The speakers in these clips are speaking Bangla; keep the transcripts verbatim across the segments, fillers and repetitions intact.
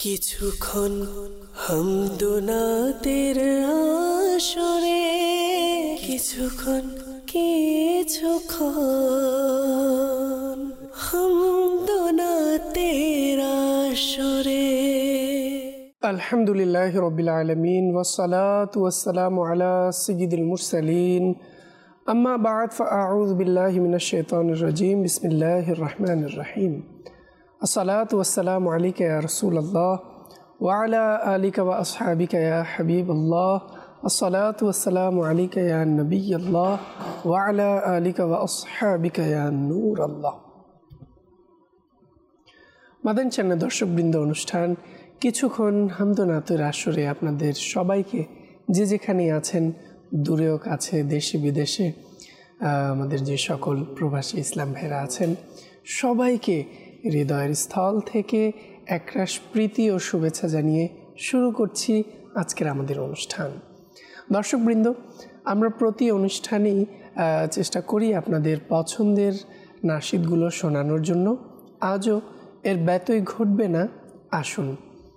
কিছুক্ষণ হামদুনাতের আসরে, কিছুক্ষণ কিছুক্ষণ হামদুনাতের আসরে। আলহামদুলিল্লাহি রাব্বিল আলামিন ওয়াসসালাতু ওয়াসসালামু আলা সাইয়্যিদিল মুরসালিন, আম্মা বা'দ, ফাআউযু বিল্লাহি মিনাশ শাইতানির রাজীম। বিসমিল্লাহির রহমানির রহিম। আসসালাতু ওয়াসসালামু আলাইকা ইয়া রাসূলুল্লাহ ওয়া আলা আলিকা ওয়া আসহাবিকা ইয়া হাবিবাল্লাহ। আসসালাতু ওয়াসসালামু আলাইকা ইয়া নবিয়াল্লাহ ওয়া আলা আলিকা ওয়া আসহাবিকা ইয়া নূরাল্লাহ। মাদানী চ্যানেল দর্শকবৃন্দ, অনুষ্ঠান কিছুক্ষণ হামদুনাতের আসরে আপনাদের সবাইকে, যে যেখানে আছেন, দূরেও কাছে, দেশে বিদেশে, আমাদের যে সকল প্রবাসী ইসলাম ভাইরা আছেন, সবাইকে হৃদয়ের স্থল থেকে একরাশ প্রীতি ও শুভেচ্ছা জানিয়ে শুরু করছি আজকের আমাদের অনুষ্ঠান। দর্শকবৃন্দ, আমরা প্রতি অনুষ্ঠানেই চেষ্টা করি আপনাদের পছন্দের নাশিদগুলো শোনানোর জন্য। আজও এর ব্যতয় ঘটবে না। আসুন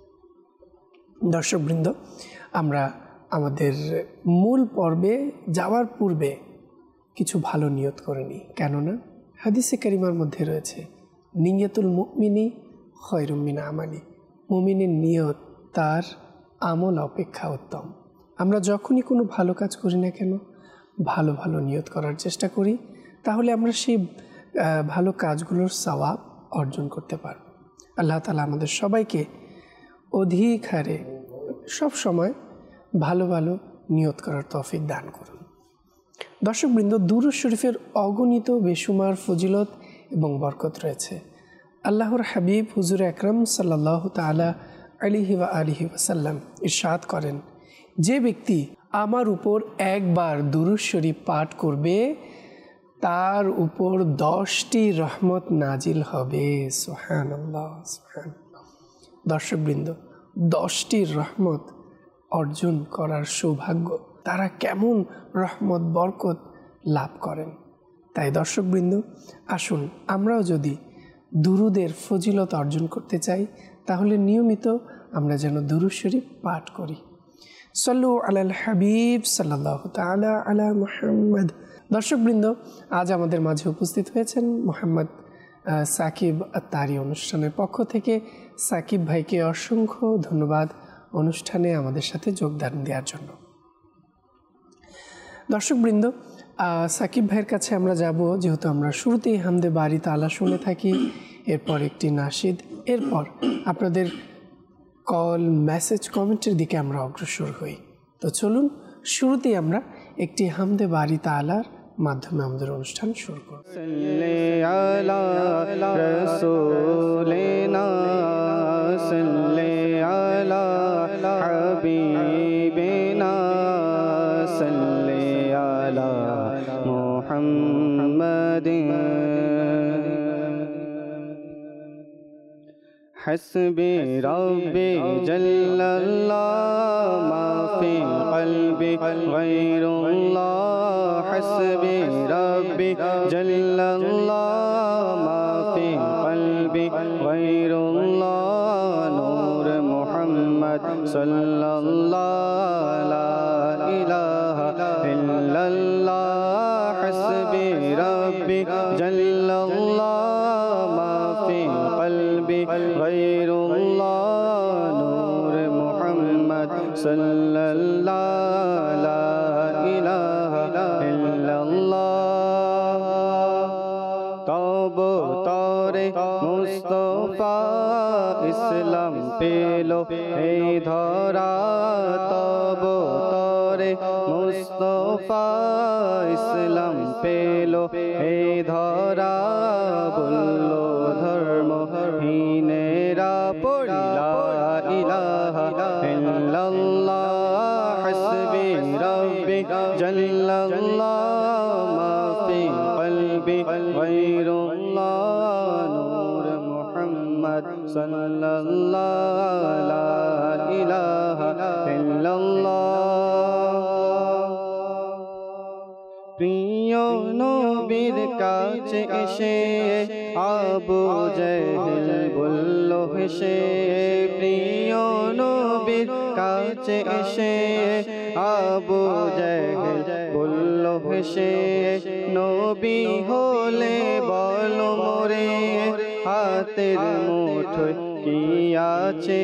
দর্শকবৃন্দ, আমরা আমাদের মূল পর্বে যাওয়ার পূর্বে কিছু ভালো নিয়ত করে নিই। কেননা হাদিসে কারিমার মধ্যে রয়েছে, নিয়তুল মুমিনি খয়রুম মিন আমালি। মুমিনের নিয়ত তার আমল অপেক্ষা উত্তম। আমরা যখনই কোনো ভালো কাজ করি না কেন, ভালো ভালো নিয়ত করার চেষ্টা করি, তাহলে আমরা সেই ভালো কাজগুলোর সওয়াব অর্জন করতে পারব। আল্লাহ তাআলা আমাদের সবাইকে অধিক হারে সব সময় ভালো ভালো নিয়ত করার তৌফিক দান করুন। দর্শকবৃন্দ, দুরূদ শরীফের অগণিত বেশুমার ফজিলত এবং বরকত রয়েছে। আল্লাহর হাবিব হুজুর আকরাম সাল্লাল্লাহু তাআলা আলাইহি ওয়া আলিহি ওয়াসাল্লাম ইরশাদ করেন, যে ব্যক্তি আমার উপর একবার দুরূদ শরীফ পাঠ করবে, তার উপর দশটি রহমত নাজিল হবে। সুবহানাল্লাহ, সুবহানাল্লাহ। দর্শকবৃন্দ, দশটি রহমত অর্জন করার সৌভাগ্য তারা কেমন রহমত বরকত লাভ করেন। তাই দর্শকবৃন্দ, আসুন আমরাও যদি দুরুদের ফজিলত অর্জন করতে চাই, তাহলে নিয়মিত আমরা যেন দুরূদ শরীফ পাঠ করি। সাল্লু আলাল হাবিব সাল্লাল্লাহু তাআলা আলা মুহাম্মদ। দর্শকবৃন্দ, আজ আমাদের মাঝে উপস্থিত হয়েছেন মোহাম্মদ সাকিব আত্তারি। অনুষ্ঠানের পক্ষ থেকে সাকিব ভাইকে অসংখ্য ধন্যবাদ অনুষ্ঠানে আমাদের সাথে যোগদান দেওয়ার জন্য। দর্শকবৃন্দ, সাকিব ভাইয়ের কাছে আমরা যাব, যেহেতু আমরা শুরুতেই হামদে বারি তাআলা শুনে থাকি, এরপর একটি নাশিদ, এরপর আপনাদের কল, মেসেজ, কমেন্টের দিকে আমরা অগ্রসর হই। তো চলুন শুরুতেই আমরা একটি হামদে বারি তাআলার মাধ্যমে আমাদের অনুষ্ঠান শুরু করব। সাল্লি আলা রাসূলিনা সাল্লি আলা হাবিবিনা সাল্লি আলা মুহাম্মাদিন। حسبي ربي جل الله ما في قلبي غير الله. حسبي ربي جل الله ما في قلبي غير الله. نور محمد صلى الله لا إله إلا الله. حسبي ربي جل الله ما في قلبي غير الله. نور محمد صلى الله لا إله إلا الله. তব তরে মুস্তফা ইসলাম পেলো এই ধরা। তব তরে মুস্তফা ইসলাম পেলো এই ধরা। বলল ধর্মহীনেরা পড়ি লা ইলাহা ইল্লাল্লাহ। হাসবি রব্বি জাল্লাল্লাহ মা ফি কলবি গায়রুল্লাহ। নূর মুহাম্মদ সাল্লাল্লাহু লা ইলাহা ইল্লাল্লাহ। প্রিয় নবীর কাছে এসে আবু জেহেল বলল হেসে, প্রিয় নবীর কাছে এসে আবু জেহেল বলল হেসে নবী হলে বলো মোরে হাতের মুঠোয় কি আছে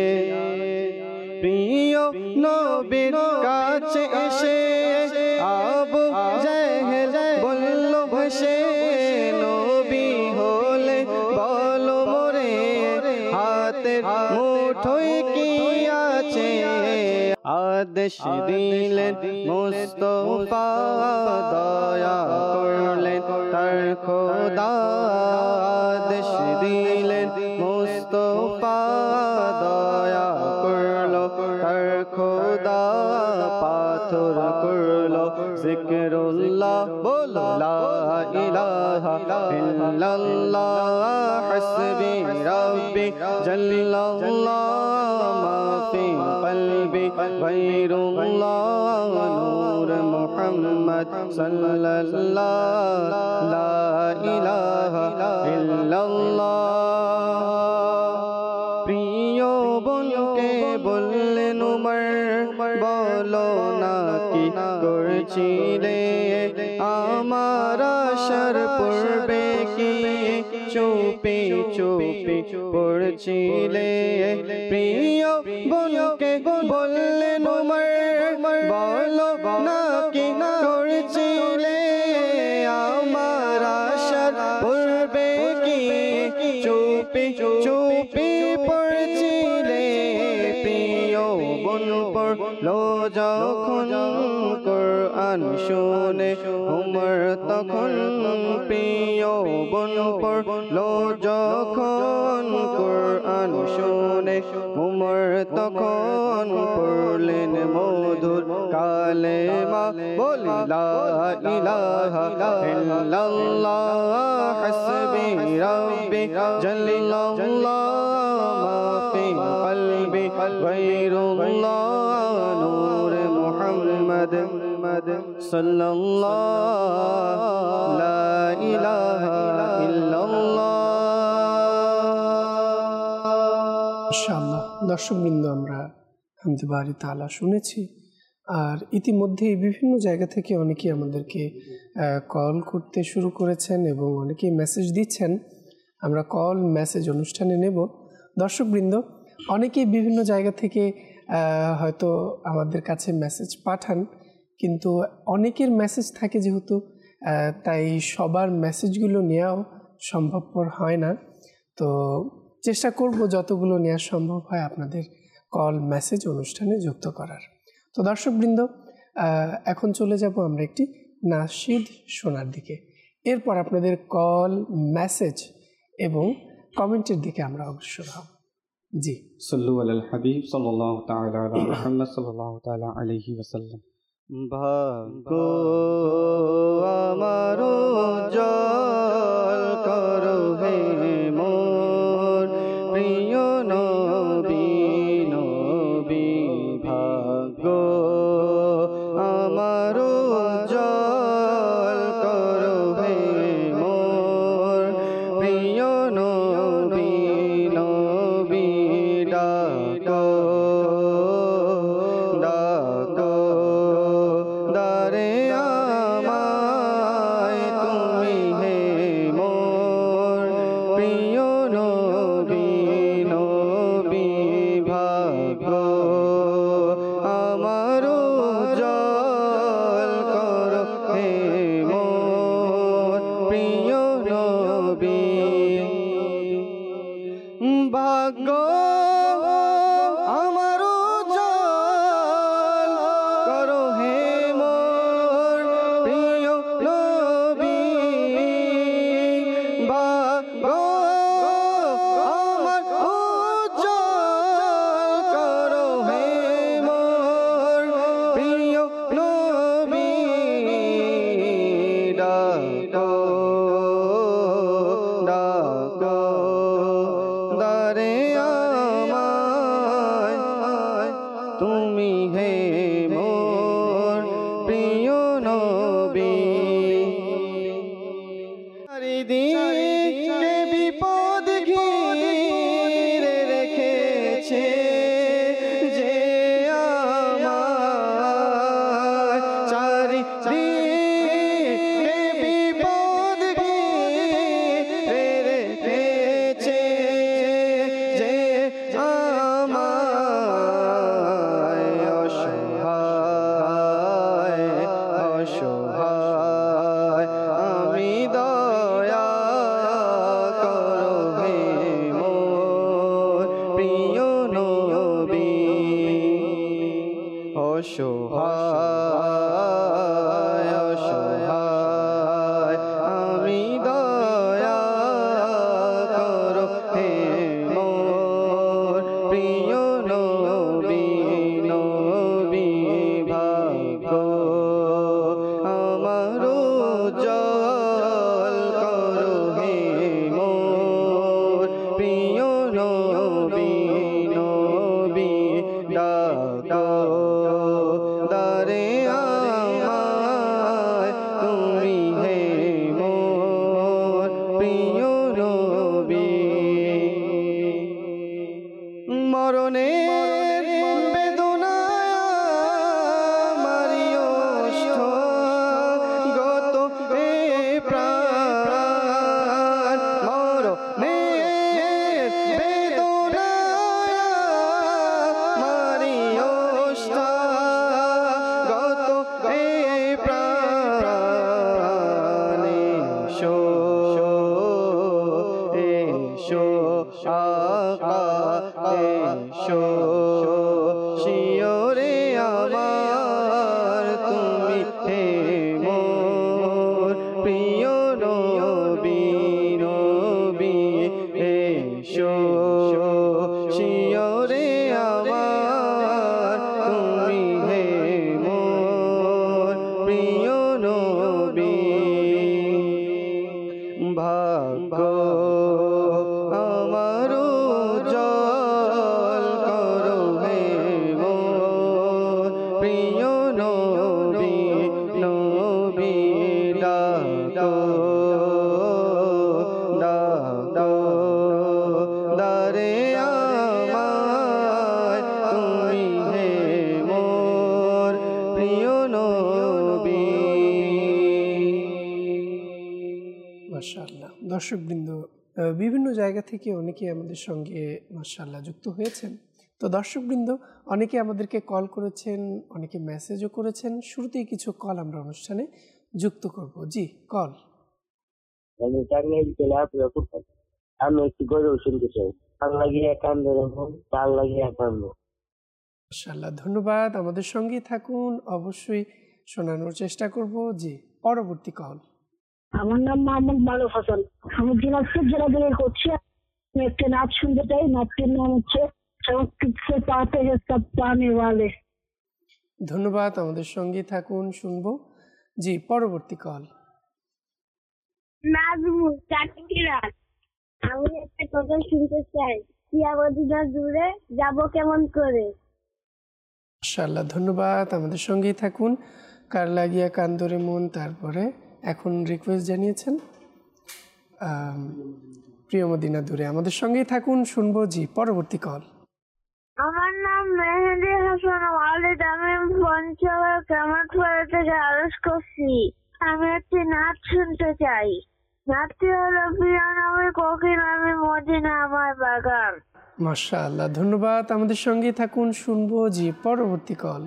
প্রিয় নবীর কাছে এসে আবু জেহেল বলল হেসে নবী হলে বলো মোরে হাতের মুঠোয় কি আছে আদেশ দিলেন মুস্তাফা দয়া করলেন তার খোদা আদেশ দিলেন মুস্তাফা দয়া করলো তার খোদা পাথর করলো জিকরুল্লাহ বলো লা ইলাহা ইল্লাল্লাহ হাসবি রাব্বি জাল্লাল্লাহ মা ফি কলবি গায়রুল্লাহ নূর মুহাম্মদ সাল্লাল্লাহ লা ইলাহা ইল্লাল্লাহ প্রিয় বোনকে বললেন উমর বলো না কি করছিলে আমার আশার পূর্বে কি চুপি চুপি পড়ছিলে প্রিয় বোনকে বললেন উমর বলো না কি করছিলে আমার আশার পূর্বে কি চুপি চুপি পড়ছিলে প্রিয় বোন পড়লো যখন কোরআন শুনে উমর তখন প্রিয় বোন পড়লো যখন কোরআন শুনে উমর তখন পড়লেন মধুর কালেমা বলি লা ইলাহা ইল্লাল্লাহ হাসবি রাব্বি জাল্লাল্লাহ মা ফি কলবি গায়রুল্লাহ নূর মুহাম্মদ সাল্লাল্লাহ লা ইলাহা ইল্লাল্লাহ ইনশাআল্লাহ দর্শকবৃন্দ আমরা হামদে বারি তাআলা শুনেছি আর ইতিমধ্যে বিভিন্ন জায়গা থেকে অনেকেই আমাদেরকে কল করতে শুরু করেছেন এবং অনেকেই মেসেজ দিচ্ছেন আমরা কল মেসেজ অনুষ্ঠানে নেব দর্শকবৃন্দ অনেকেই বিভিন্ন জায়গা থেকে হয়তো আমাদের কাছে মেসেজ পাঠান কিন্তু অনেকের মেসেজ থাকে যেহেতু তাই সবার মেসেজগুলো নেওয়াও সম্ভবপর হয় না তো চেষ্টা করব যতগুলো নেওয়া সম্ভব হয় আপনাদের কল মেসেজ অনুষ্ঠানে যুক্ত করার তো দর্শকবৃন্দ এখন চলে যাব আমরা একটি নাশিদ শোনার দিকে এরপর আপনাদের কল মেসেজ এবং কমেন্টের দিকে আমরা অগ্রসর হব জি সাল্লু আলাল হাবিব সাল্লাল্লাহু তাআলা আলা মুহাম্মদ সাল্লাল্লাহু তাআলা আলাইহি ওয়াসাল্লাম ভাগ্য আমার উজ্জ্বল করো হে মোর প্রিয় নবী নবী ভাগ্য আমার উজ্জ্বল করো হে মোর প্রিয় নবী নবী ডাকো ডাকো দারে আমায় তুমি হে মোর প্রিয় নবী নবী ভাগ্য আমার উজ্জ্বল করো হে মোর প্রিয় নবী ভাগ্য আমার উজ্জ্বল করো হে মোর প্রিয় নবী ভাগ্য আমার উজ্জ্বল করো হে মোর প্রিয় নবী ডাকো ডাকো দারে আমায় তুমি হে মোর প্রিয় নবী চারিদিকে বিপদ ঘিরে রেখেছে যে অসহায় অসহায় আমি দয়া করো হে মোর প্রিয় নবী নবী ভাগ্য আমারও জল করো হে মোর প্রিয় নবী নবী ডাকো দারে আমায় তুমি হে মোর প্রিয় নবী মরণের বেদনায় মারিও গত এ প্রাণ মরণের বেদনায় মারিও গত এ প্রাণ এসো এসো আকা এসো শিওরে আমার তুমি হে মোর প্রিয় নবী নবী এসো শিওরে আমার তুমি হে মোর প্রিয় নবী ভাগ্য আমারও জল করো হে মোর প্রিয় নবী নবী ডাকো ডাকো দারে আমায় তুমি হে মোর প্রিয় নবী। মাশাআল্লাহ। দর্শকবৃন্দ, আহ, বিভিন্ন জায়গা থেকে অনেকে আমাদের সঙ্গে মাশাআল্লাহ যুক্ত হয়েছেন। তো দর্শকবৃন্দ, অনেকে আমাদেরকে কল করেছেন, অনেকে মেসেজও করেছেন। শুরুতেই কিছু কল আমরা অনুষ্ঠানে যুক্ত করব। জি, কল। আমি টাঙ্গাইল জেলা পুরাপুর আমি একটি গরু শুনতে চাই। তার লাগিয়ে কান্দে রাখুন, তার লাগিয়ে কান্দো। মাশাআল্লাহ, ধন্যবাদ। আমাদের সঙ্গেই থাকুন, অবশ্যই শোনানোর চেষ্টা করব। জি, পরবর্তী কল। আমার নাম মোহাম্মদ মারুফ হাসান, আমি দিনাজপুর জেলা থেকে করছি। আমি একটা নাচ শুনতে চাই। নাচটির নাম হচ্ছে সবকিছু পাতে হে সব পানে ওয়ালে। ধন্যবাদ, আমাদের সঙ্গেই থাকুন, শুনবো। জি, পরবর্তী কল। নাজমুল চাকরিরাত, আমি একটা কথা শুনতে চাই। কিয়ামতিনা দূরে যাব কেমন করে। মাশাআল্লাহ, ধন্যবাদ, আমাদের সঙ্গেই থাকুন। কার লাগিয়া কান্দরে মন, তারপরে এখন রিকোয়েস্ট জানিয়েছেন আম, প্রিয় মদিনা দূরে। আমাদের সঙ্গেই থাকুন, শুনবো। জি, পরবর্তী কল। আমার নাম মেহেদি হাসান ওয়ালিদ, আমি পঞ্চগড় কামারপাড়া থেকে আরজ করছি। আমি একটি নাচ শুনতে চাই। নাচটি হলো প্রিয় নামে কোকিল আমি মদিনা আমার বাগান। মাশাআল্লাহ, ধন্যবাদ, আমাদের সঙ্গেই থাকুন, শুনবো। জি, পরবর্তী কল।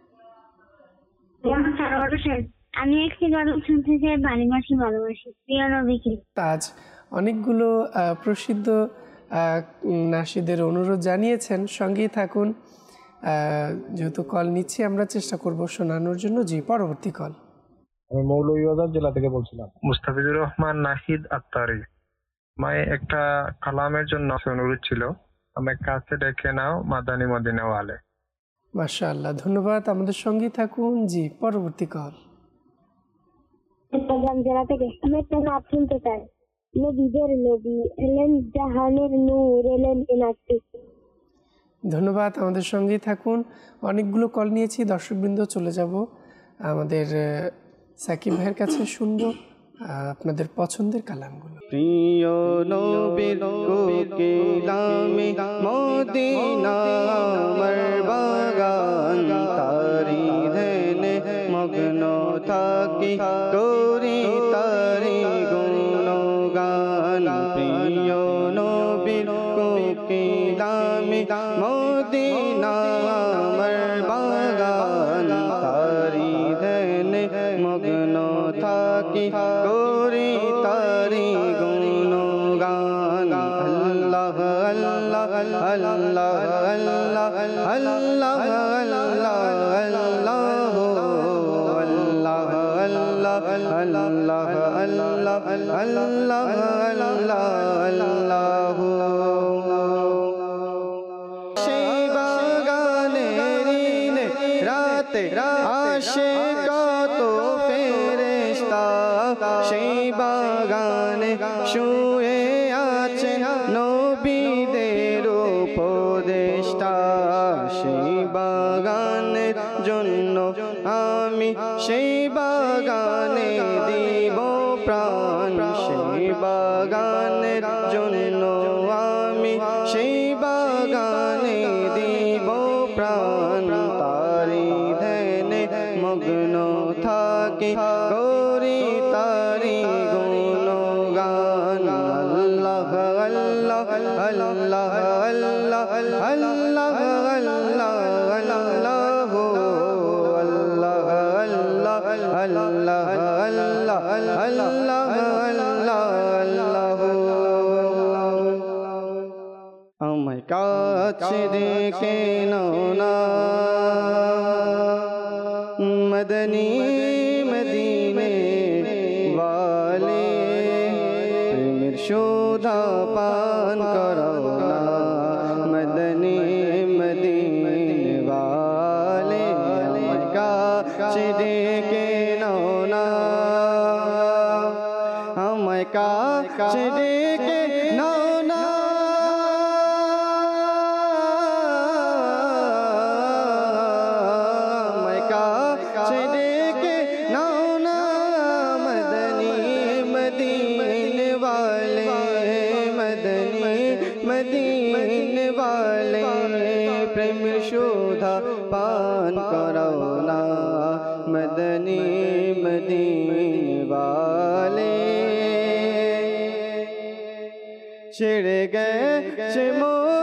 আমি একটি গান শুনতে চাই। ভালোবাসি ভালোবাসি প্রিয় নবীকে। আজ অনেকগুলো আহ, প্রসিদ্ধ আহ, নাশিদের অনুরোধ জানিয়েছেন, সঙ্গেই থাকুন। আহ, যেহেতু কল নিচ্ছি, আমরা চেষ্টা করব শোনানোর জন্য। জি, পরবর্তী কল। আমি মৌলভীবাজার জেলা থেকে বলছিলাম। মুস্তাফিজুর রহমান নাহিদ আত্তারি। মায়ে একটা কালামের জন্য অনুরোধ ছিল, আমি কাছে ডেকে নাও মাদানী মদিনা ওয়ালে। মাশাআল্লাহ, ধন্যবাদ, আমাদের সঙ্গেই থাকুন। জি, পরবর্তী কল। চট্টগ্রাম জেলা থেকে আমি একটা নাচ শুনতে চাই। নবীদের নবী এলেন, জাহানের নূর এলেন এ নাচটি। ধন্যবাদ, আমাদের সঙ্গেই থাকুন। অনেকগুলো কল নিয়েছি। দর্শকবৃন্দ, চলে যাব আমাদের আহ, সাকিব ভাইয়ের কাছে, শুনবো আহ, আপনাদের পছন্দের কালামগুলো। প্রিয় নবীর কোকিলামি মদিনা আমার বাগান, তারি ধ্যানে মগ্ন থাকি করি তারি গুণগান। প্রিয় নবীর কোকিলামি মদিনা আমার বাগান, তারি ধ্যানে মগ্ন থাকি করি তারি গুণগান। আল্লাহ আল্লাহ আল্লাহ আল্লাহ আল্লাহ আল্লাহ আল্লাহ আল্লাহ আল্লাহ আল্লাহ আল্লাহ আল্লাহ আল্লাহ সেই বাগানের রাতে আসে কত ফেরেশতা সেই বাগানে শুয়ে আছে নবীদের উপদেষ্টা সেই বাগানের জন্য আমি সেই বাগানে দিব প্রাণ সেই বাগানের জন্য আমি সেই বাগানে দিব প্রাণ তারি ধ্যানে মগ্ন থাকি করি তারি গুণগান আল্লাহ আল্লাহ আল্লাহ আল্লাহ আল্লাহ আল্লাহ আল্লাহ আল্লাহ আল্লাহ আল্লাহ আল্লাহ আল্লাহ আমায় কাছে দেখে নাও না মদনী মদিনে वाले প্রেমের সুধা পান করাও না মদনী মদিনে वाले আমায় কাছে দেখে নাও না আমায় কাছে দেখে নাও না আমায় কাছে দেখে নাও না মদনী মদিনে वाले মদনী মদিনে वाले প্রেম সুধা পান করাও না মদনী মদিনে वाले ছেড়ে গেছে মোর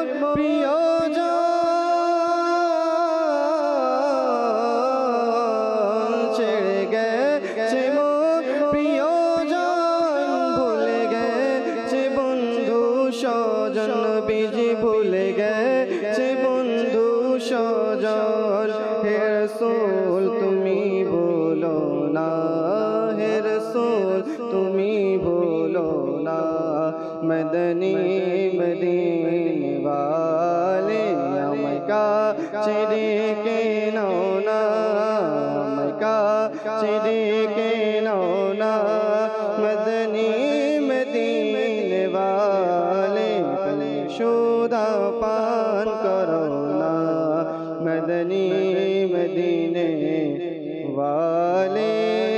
প্রিয়জন ছেড়ে গেছে মোর প্রিয়জন ভুলে গেছে বন্ধু স্বজন বিজি ভুলে গেছে বন্ধু স্বজন হে রাসূল তুমি বলো না হে রাসূল তুমি বলো না মদনী মদিনে वाले আমায় কাছে ডেকে নাও না আমায় কাছে ডেকে নাও না মদনী মদিনে वाले সুধা পান করো না মদনী মদিনে वाले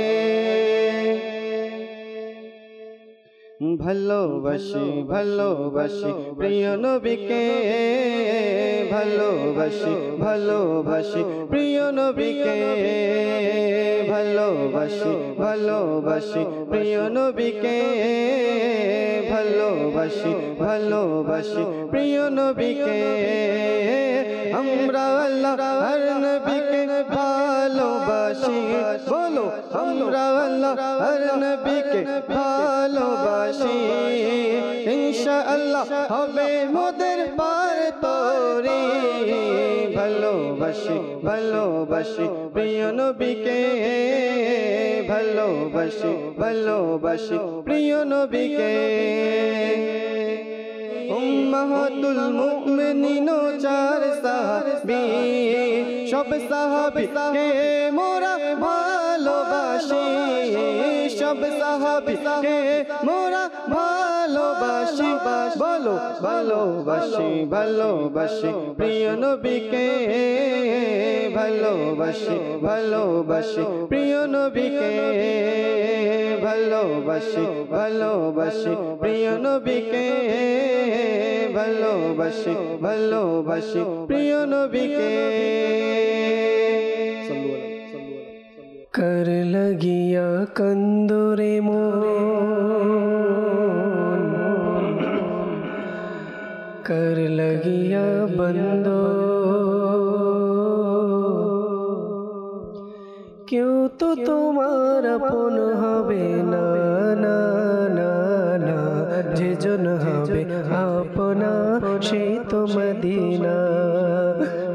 ভালোবাসি ভালোবাসি প্রিয় নবীকে ভালোবাসি ভালোবাসি প্রিয় নবীকে ভালোবাসি ভালোবাসি প্রিয় নবীকে ভালোবাসি ভালোবাসি প্রিয় নবীকে আমরা আল্লাহর নবীকে ভালোবাসি বলো আমরা আল্লাহর নবীকে ভালোবাসি ইনশাআল্লাহ হবে মোদের পার তরি ভালোবাসি ভালোবাসি প্রিয় নবীকে ভালোবাসি ভালোবাসি প্রিয় নবীকে উম্মাহাতুল মুমিনিন চার সাহাবী সব সাহাবীকে মোরা ভালোবাসি সব সাহাবীকে মোরা ভালোবাসি বলো ভালোবাসি ভালোবাসি প্রিয় নবীকে ভালোবাসি ভালোবাসি প্রিয় নবীকে ভালোবাসি ভালোবাসি প্রিয় নবীকে ভালোবাসি ভালোবাসি প্রিয় নবীকে कर लगिया कंदोरे मोन कर लगिया बंदो क्यों तो तुम्हार अपन हबे ना ना ना ना जे जन हबे अपना से तो मदीना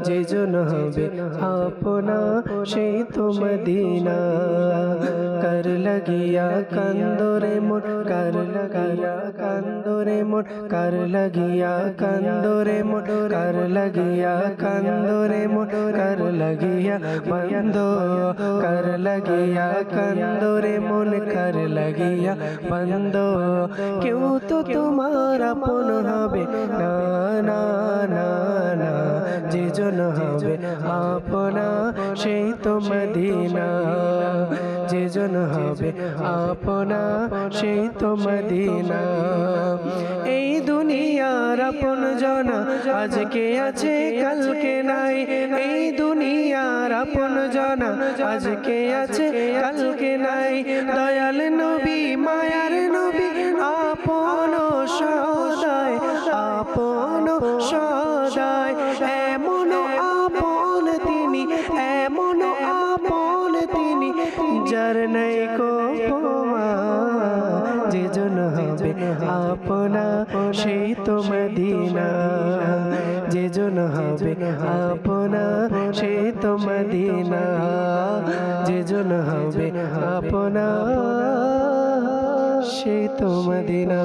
যে জন হবে আপনা সেই তো মদিনা কর লাগিয়া কান্দরে মোর কর লাগিয়া কান্দরে মোর কর লাগিয়া কান্দরে মোর কর লাগিয়া কান্দরে মোর কর লাগিয়া বন্ধ কর লাগিয়া কান্দরে মন কর লাগিয়া বন্ধ কেউ তো তোমার আপন হবে না না না না যে জন হবে আপনা সেই তো মদিনা যে জন হবে আপনা সেই তো মদিনা এই দুনিয়ার আপন জনা আজকে আছে কালকে নাই এই দুনিয়ার আপন জনা আজকে আছে কালকে নাই দয়াল নবী মায়ার নবী আপন সদায় আপন সদায় এমন আপন তিনি এমন আপন তিনি যার নাই কো যে জন হবে আপনা সেই তো মদিনা যে জন হবে আপনা সেই তো মদিনা যে জন হবে আপনা সেই তো মদিনা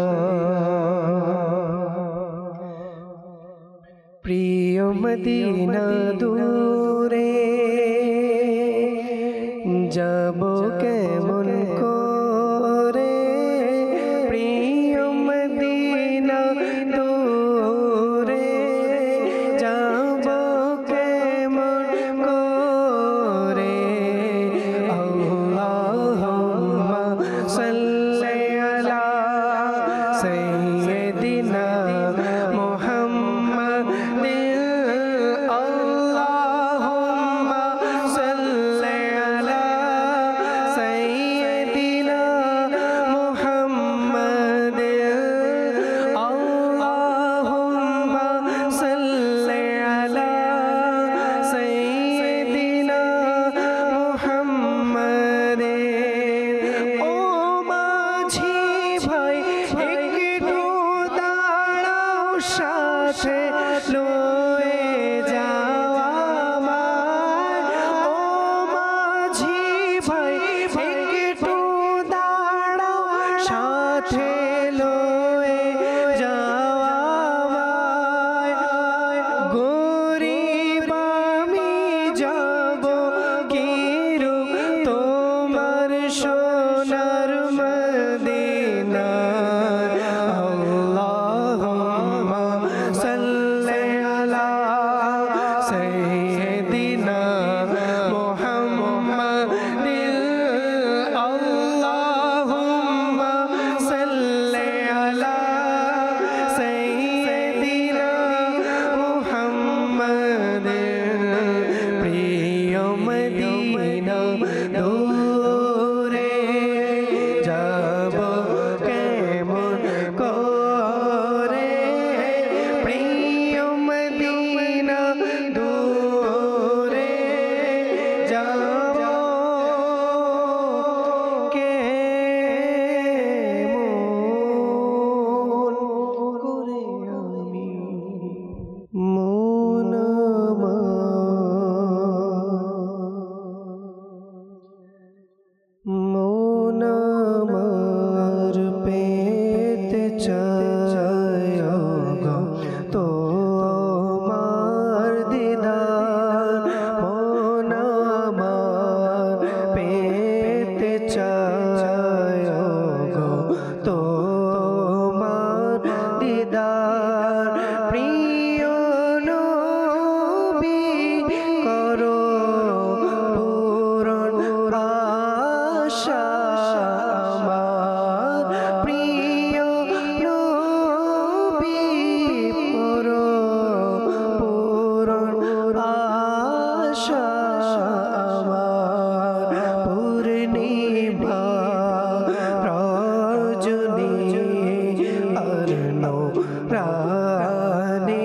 প্রিয় মদিনা দূরে যাব কেমন করে প্রিয় মদিনা দূরে যাব কেমন করে আল্লাহুম্মা সাল্লি আলা সাইয়্যিদিনা মুহাম্মাদিন আল্লাহুম্মা সাল্লি আলা সাইয়্যিদিনা মুহাম্মাদিন আল্লাহুম্মা সাল্লি আলা সাইয়্যিদিনা মুহাম্মাদিন ও মাঝি ভাই একটু দাঁড়াও সাথে লয়ে যাওয়া আমায় ও মাঝি ভাই একটু দাঁড়াও সাথে লয়ে যাওয়া আমায় গরিব আমি যাব কিরূপ তোমার সোনার মদিনা আল্লাহুম্মা সাল্লি আলা সাইয়্যিদিনা মুহাম্মাদিন আল্লাহুম্মা সাল্লি আলা সাইয়্যিদিনা মুহাম্মাদিন প্রিয় মদিনা দূরে যাব কেমন করে প্রিয় মদিনা দূরে যাব কেমন করে আমি মন মন আমার পেতে চায় গো তোমার দিদার মন আমার পেতে চায় গো তোমার দিদার প্রিয় নবী করো পূরণ আশা আমার প্রিয় নবী করো পূরণ আশা আমার পূর্ণিমা রজনী আর নূরানী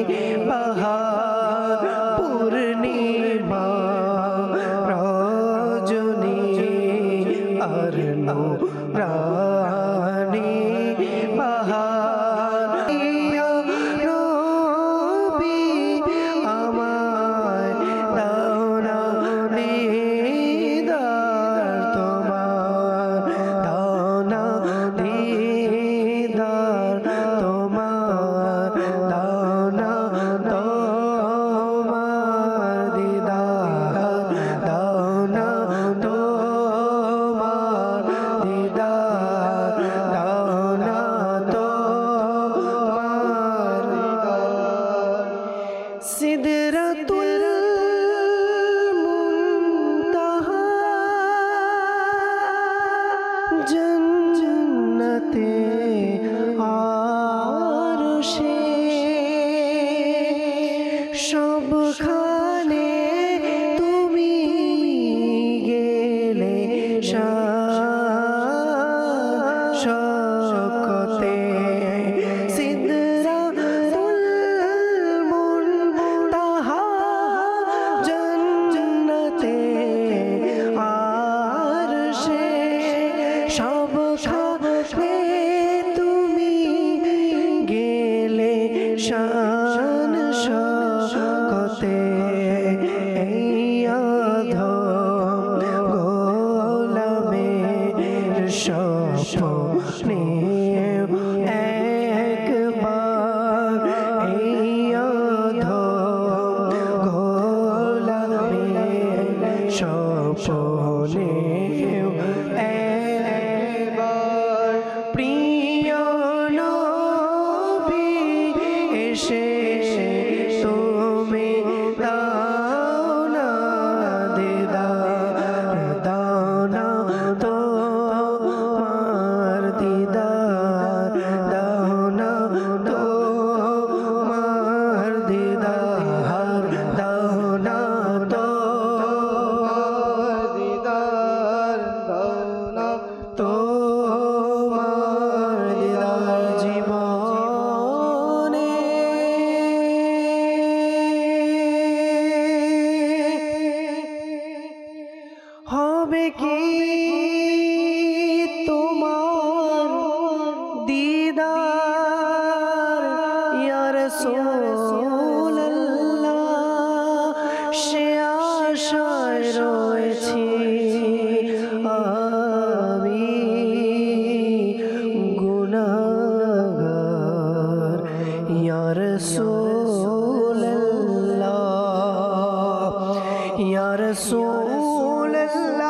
বাহার পূর্ণিমা রজনী আর নূরানী বাহার নবী আমার সবখানে তুমি গেলে শকতে সিদরাতুল মুনতাহা জান্নাতে আরশে সবখানে তুমি গেলে শান শকতে এই আধম গোলামের স্বপ্নে একবার এই আধম গোলামের স্বপ্নে একবার প্রিয় নবী এসে তুমি দাও না দিদার দাও না তোমার দিদার দাও না তোমার দিদার দাও না তোমার দিদার দাও না তোমার দিদার জীবনে হবে কি তোমার দিদার ইয়া রাসূলুল্লাহ সে আশায় রয়েছি আমি গুনাহগার ইয়া রাসূলুল্লাহ ইয়া রাসূলুল্লাহ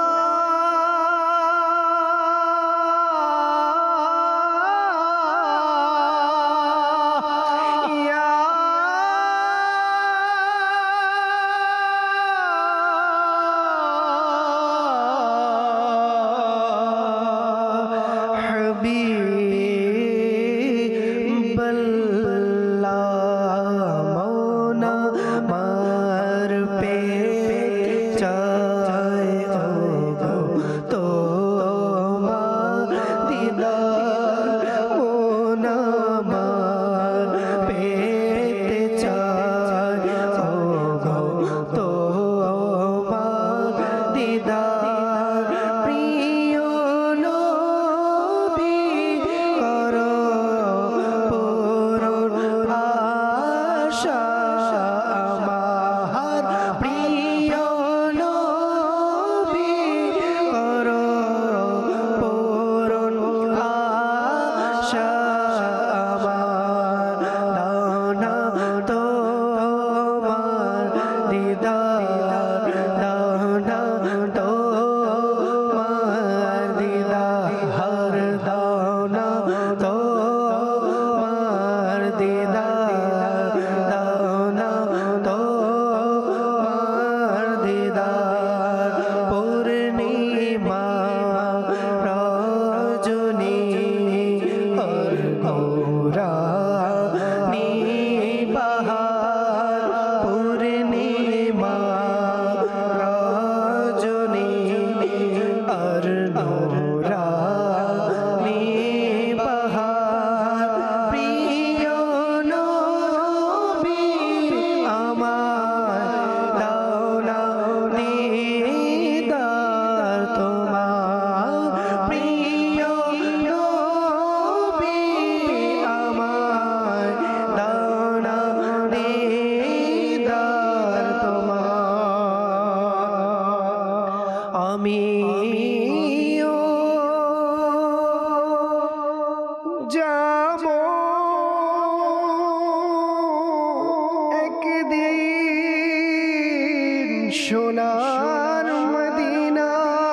সোনার মদিনা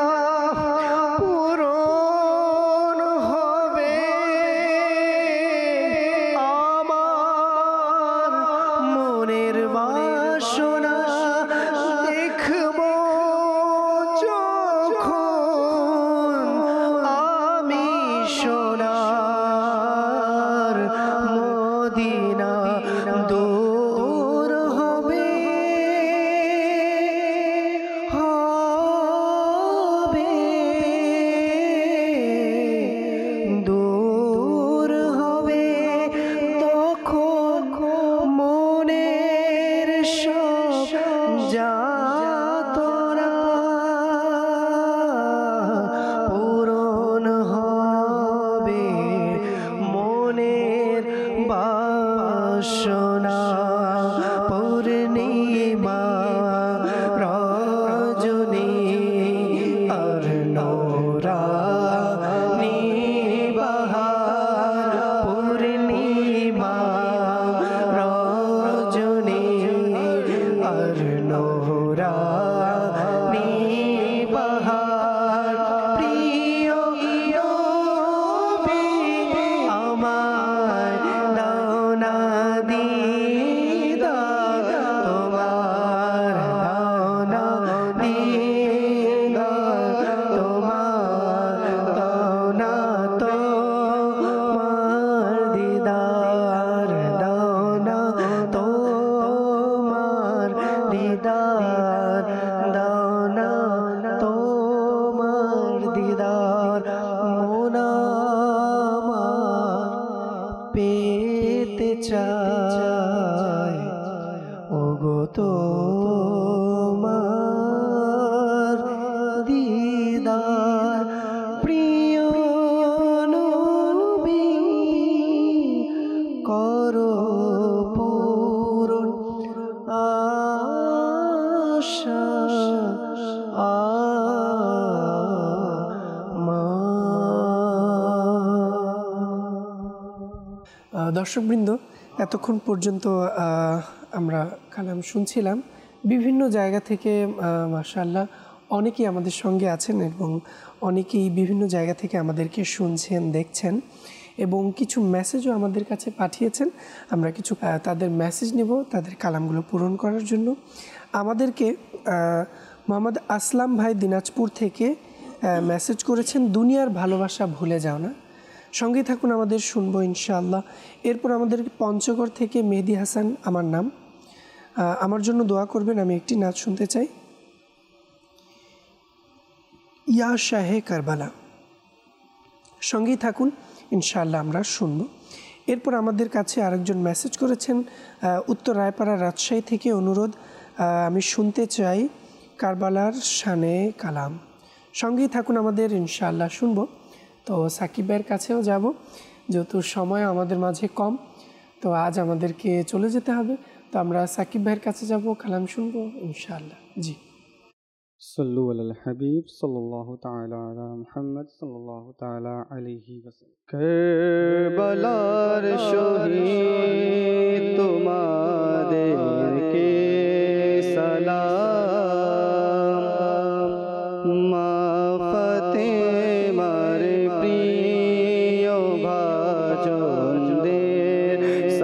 পূরণ হবে আমার মনের বাসনা দেখব যখন আমি সোনার মদিনা দূর হবে পূর্ণিমা রজনী আর নূরানী বাহার পূর্ণিমা রজনী আর নূরানী বাহার প্রিয় নবী আমার দাওনা দিদার তোমার দাওনা দিদার তোমার দাওনা তোমার দিদার দাওনা তোমার দিদার দাওনা তোমার দিদার মোনামা পেতে চায় ওগো তোমার দিদার প্রিয় নবী করো পূরণ আশা আমার। দর্শকবৃন্দ, এতক্ষণ পর্যন্ত আহ, আমরা কালাম শুনছিলাম বিভিন্ন জায়গা থেকে। মাশাআল্লাহ অনেকেই আমাদের সঙ্গে আছেন এবং অনেকেই বিভিন্ন জায়গা থেকে আমাদেরকে শুনছেন, দেখছেন এবং কিছু মেসেজও আমাদের কাছে পাঠিয়েছেন। আমরা কিছু আহ, তাদের মেসেজ নেব তাদের কালামগুলো পূরণ করার জন্য। আমাদেরকে আহ, মোহাম্মদ আসলাম ভাই দিনাজপুর থেকে মেসেজ করেছেন, দুনিয়ার ভালোবাসা ভুলে যাও না। সঙ্গে থাকুন, আমাদের শুনবো ইনশাআল্লাহ। এরপর আমাদের পঞ্চগড় থেকে মেহেদি হাসান আমার নাম, আমার জন্য দোয়া করবেন, আমি একটি নাচ শুনতে চাই, ইয়া শাহে কারবালা। সঙ্গেই থাকুন ইনশাআল্লাহ, আমরা শুনব। এরপর আমাদের কাছে আরেকজন মেসেজ করেছেন উত্তর রায়পাড়া রাজশাহী থেকে, অনুরোধ আমি শুনতে চাই কারবালার শানে কালাম। সঙ্গেই থাকুন আমাদের, ইনশাআল্লাহ শুনব। তো সাকিব ভাইয়ের কাছেও যাব, যেহেতু সময় আমাদের মাঝে কম, তো আজ আমাদেরকে চলে যেতে হবে। তো আমরা সাকিব ভাইয়ের কাছে যাব, কালাম শুনবো ইনশাআল্লাহ। জি, সাল্লু আলাল হাবিব সাল্লাল্লাহু তাআলা আলা মুহাম্মদ সাল্লাল্লাহু তাআলা আলাইহি ওয়াসাল্লাম। কারবালার শহীদ তোমাদেরকে সালাম, মা ফাতেমার প্রিয় ভাজনদের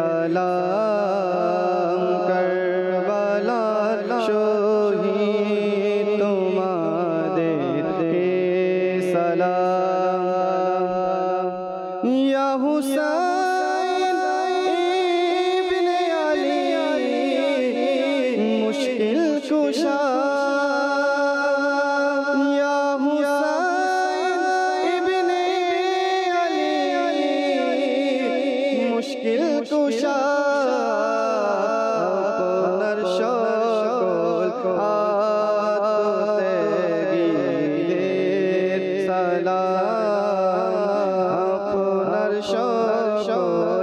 সালাম। কারবালার শহীদ তোমাদেরকে সালাম, ইয়া হুসাইন ইবনে আলী মুশকিল কুশা, ইয়া হুসাইন ইবনে আলী মুশকিল কুশা, আপনার সকল আত্মত্যাগীদের সালাম, আপনার সকল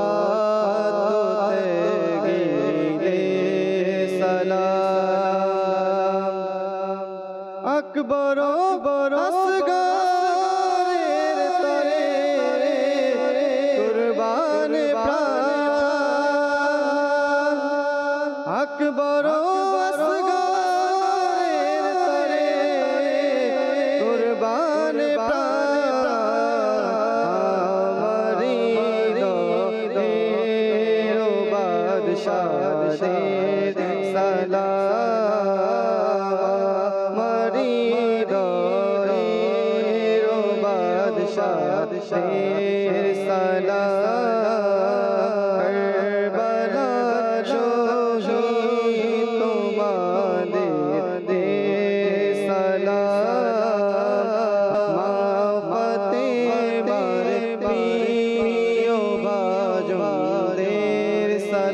আত্মত্যাগীদের সালাম। আকবর আসগরের তরে কুরবান প্রাণ, আকবর আসগরের তরে কুরবান প্রাণ, আমারি দোয়ের বাদশাহের সালাম, আমারি দোয়ের বাদশাহের সালাম। কারবালার শহীদ তোমাদের সালাম, মা ফাতেমার প্রিয় ভাজনদের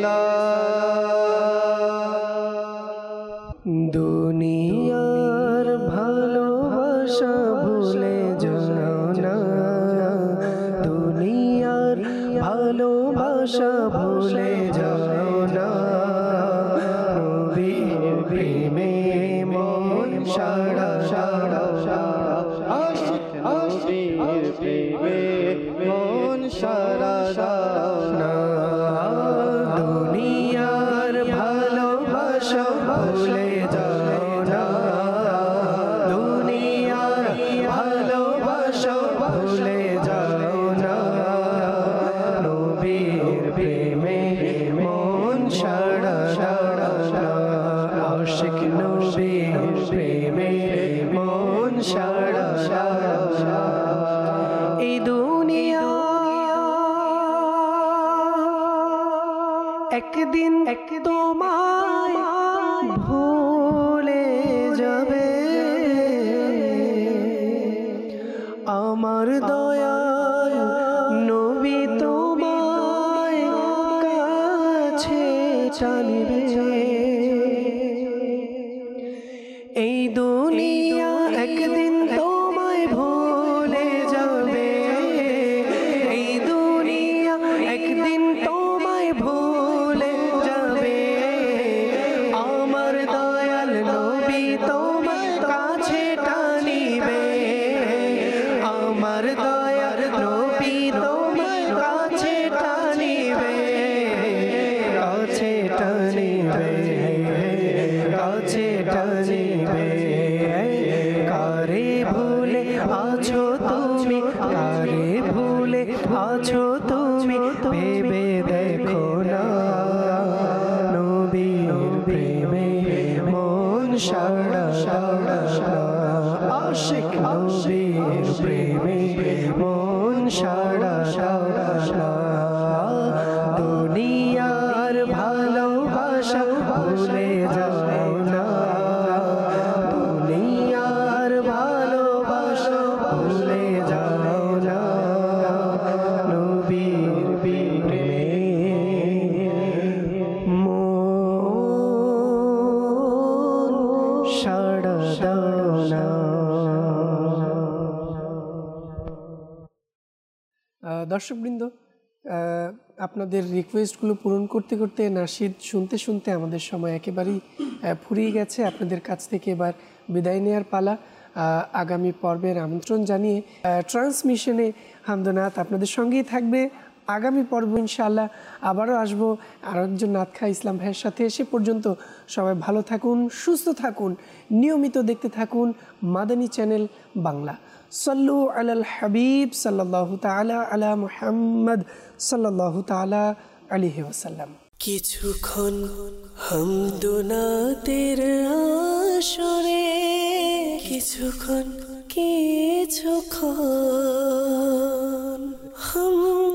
সালাম। দুনিয়ার ভালোবাসা ভুলে যাও না, দুনিয়ার ভালোবাসা ভুলে যাও না, নবী প্রেমে মন সারা সারা সারা আশিক নবীর প্রেমে মন সারা সারা দুনিয়ার ভালোবাসা ভুলে যাও না দুনিয়ার ভালোবাসা ভুলে যাও না নবীর প্রেমে মন সারা সারা আশিক নবীর প্রেমে মন সারা সারা এই দুনিয়া একদিন এক তোমায় ভুলে যাবে আমার দয়াল নবী তোমায় কাছে টানিবে এই দুনিয়া একদিন তোমায় ভুলে যাবে এই দুনিয়া একদিন তোমায় ভুলে যাবে আমার দয়াল নবী তোমার কাছে টানিবে আমার দয়াল নবী তোমার কাছে টানিবে কাছে টানিবে কাছে টানিবে কারে ভুলে আছো তুমি কারে ভুলে আছো তুমি ভেবে দেখো না নবীর প্রেমে মন সারা সারা আশিক নবীর প্রেমে মন সারা সারা দুনিয়ার ভালোবাসা ভুলে যাও না দুনিয়ার ভালোবাসা ভুলে যাও না নবীর প্রেমে মন সারা দাও না। দর্শকবৃন্দ, আপনাদের রিকোয়েস্টগুলো পূরণ করতে করতে নাশিদ শুনতে শুনতে আমাদের সময় একেবারেই ফুরিয়ে গেছে। আপনাদের কাছ থেকে এবার বিদায় নেওয়ার পালা। আগামী পর্বের আমন্ত্রণ জানিয়ে ট্রান্সমিশনে হামদনাথ আপনাদের সঙ্গেই থাকবে। আগামী পর্ব ইনশাআল্লাহ আবারও আসবো আরেকজন নাতখা ইসলাম ভাইয়ের সাথে। সে পর্যন্ত সবাই ভালো থাকুন, সুস্থ থাকুন, নিয়মিত দেখতে থাকুন মাদানী চ্যানেল বাংলা। সল্লু আলাল হাবিব সাল্লাল্লাহু তাআলা আলা মুহাম্মদ সাল্লাল্লাহু তাআলা আলাইহি ওয়াসাল্লাম। কিছুক্ষণ হামদনাতের আসরে কিছুক্ষণ কিছুক্ষণ হাম